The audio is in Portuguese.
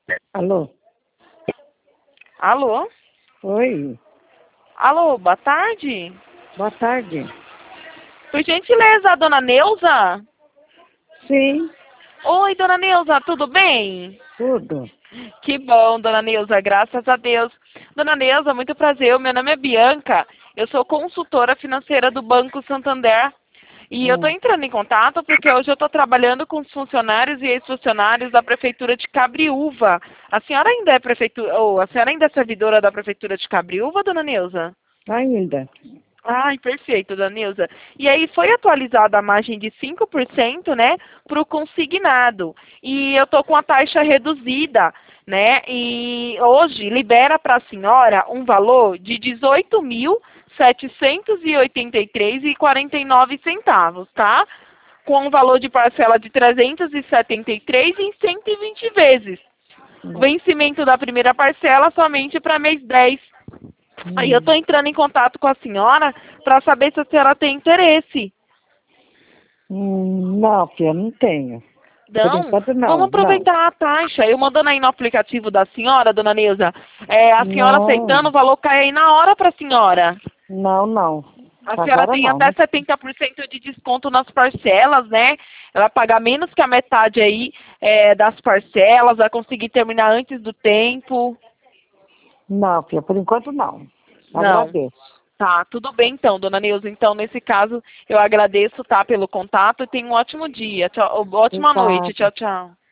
Alô? Alô? Oi, Alô, boa tarde. boa tarde. Por gentileza, a dona Neuza? Sim, Oi, dona Neuza, tudo bem? tudo. Que bom, dona Neuza, graças a Deus. Dona Neuza, muito prazer, meu nome é Bianca, eu sou consultora financeira do Banco Santander. E eu estou Hum. entrando em contato porque hoje eu estou trabalhando com os funcionários e ex-funcionários da Prefeitura de Cabriúva. A senhora ainda é a senhora ainda é servidora da Prefeitura de Cabriúva, dona Neuza? Ainda. Ai, perfeito, Danilza. E aí foi atualizada a margem de 5%, né, para o consignado. E eu tô com a taxa reduzida, né? E hoje libera para a senhora um valor de 18.783,49 centavos, tá? Com um valor de parcela de 373 em 120 vezes. O Hum. vencimento da primeira parcela somente para mês 10. Aí eu estou Hum. entrando em contato com a senhora para saber se a senhora tem interesse. Não, filha, não tenho. Por Não? enquanto Vamos não, não. aproveitar a taxa. Eu mandando aí no aplicativo da senhora, dona Neuza, a senhora aceitando, o Não, valor cai aí na hora para a senhora. não, não. A senhora Agora tem não, até né? 70% de desconto nas parcelas, né? Ela vai pagar menos que a metade aí das parcelas, vai conseguir terminar antes do tempo. Não, filha, por enquanto não. Não. Agradeço. Tá, tudo bem então, dona Neuza. Então, nesse caso, eu agradeço, tá, pelo contato e tenha um ótimo dia. Tchau, ótima noite. Obrigada. Tchau, tchau.